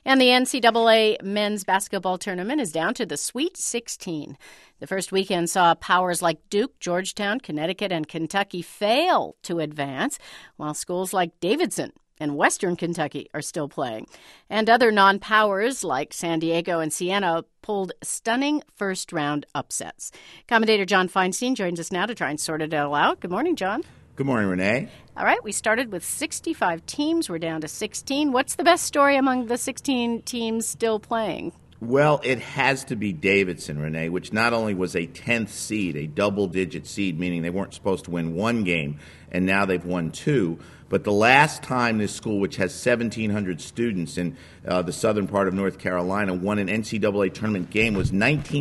And the NCAA men's basketball tournament is down to the Sweet 16. The first weekend saw powers like Duke, Georgetown, Connecticut, and Kentucky fail to advance, while schools like Davidson and Western Kentucky are still playing. And other non-powers like San Diego and Siena pulled stunning first-round upsets. Commentator John Feinstein joins us now to try and sort it all out. Good morning, John. Good morning, Renee. All right, we started with 65 teams. We're down to 16. What's the best story among the 16 teams still playing? Well, it has to be Davidson, Renee, which not only was a 10th seed, a double-digit seed, meaning they weren't supposed to win one game, and now they've won two. But the last time this school, which has 1,700 students in the southern part of North Carolina, won an NCAA tournament game was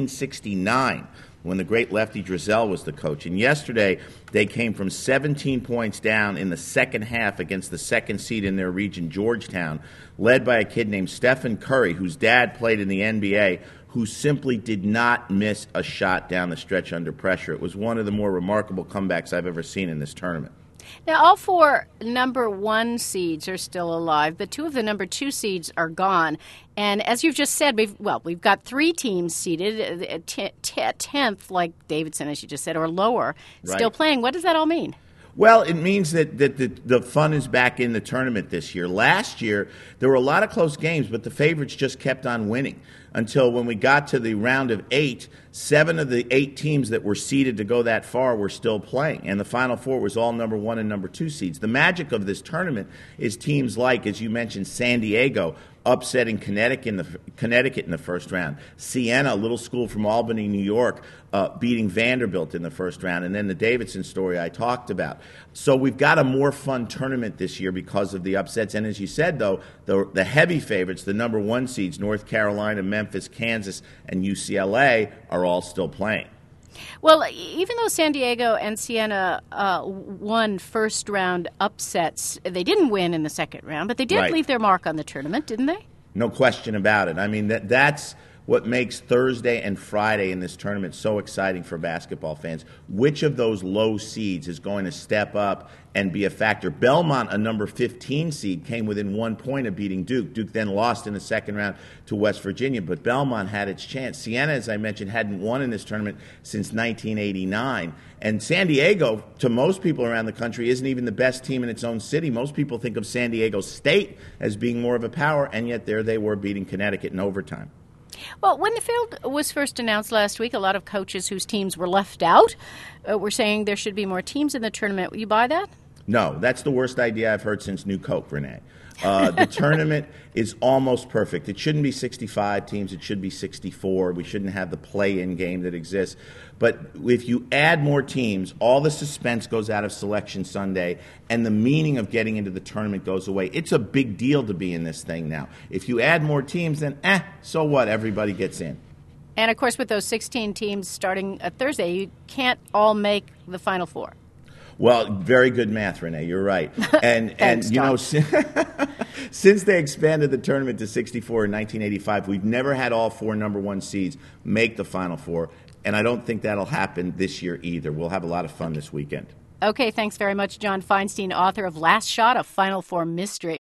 1969. When the great Lefty Driesell was the coach. And yesterday, they came from 17 points down in the second half against the second seed in their region, Georgetown, led by a kid named Stephen Curry, whose dad played in the NBA, who simply did not miss a shot down the stretch under pressure. It was one of the more remarkable comebacks I've ever seen in this tournament. Now, all four number one seeds are still alive, but two of the number two seeds are gone. And as you've just said, we've got three teams seeded, 10th, like Davidson, as you just said, or lower, still playing. What does that all mean? Well, it means that the fun is back in the tournament this year. Last year, there were a lot of close games, but the favorites just kept on winning until when we got to the round of 8, 7 of the 8 teams that were seeded to go that far were still playing, and the Final Four was all number 1 and number 2 seeds. The magic of this tournament is teams like, as you mentioned, San Diego, upsetting Connecticut in the first round. Siena, a little school from Albany, New York, beating Vanderbilt in the first round. And then the Davidson story I talked about. So we've got a more fun tournament this year because of the upsets. And as you said, though, the heavy favorites, the number 1 seeds, North Carolina, Memphis, Kansas, and UCLA, are all still playing. Well, even though San Diego and Siena won first-round upsets, they didn't win in the second round, but they did leave their mark on the tournament, didn't they? No question about it. I mean, that's what makes Thursday and Friday in this tournament so exciting for basketball fans. Which of those low seeds is going to step up and be a factor? Belmont, a number 15 seed, came within 1 point of beating Duke. Duke then lost in the second round to West Virginia, but Belmont had its chance. Siena, as I mentioned, hadn't won in this tournament since 1989. And San Diego, to most people around the country, isn't even the best team in its own city. Most people think of San Diego State as being more of a power, and yet there they were beating Connecticut in overtime. Well, when the field was first announced last week, a lot of coaches whose teams were left out were saying there should be more teams in the tournament. Will you buy that? No, that's the worst idea I've heard since New Coke, Renee. The tournament is almost perfect. It shouldn't be 65 teams. It should be 64. We shouldn't have the play-in game that exists. But if you add more teams, all the suspense goes out of Selection Sunday, and the meaning of getting into the tournament goes away. It's a big deal to be in this thing now. If you add more teams, then so what? Everybody gets in. And, of course, with those 16 teams starting Thursday, you can't all make the Final Four. Well, very good math, Renee. You're right. And Thanks, you know, since they expanded the tournament to 64 in 1985, we've never had all 4 number 1 seeds make the Final Four, and I don't think that'll happen this year either. We'll have a lot of fun this weekend. Okay, thanks very much, John Feinstein, author of Last Shot, a Final Four Mystery.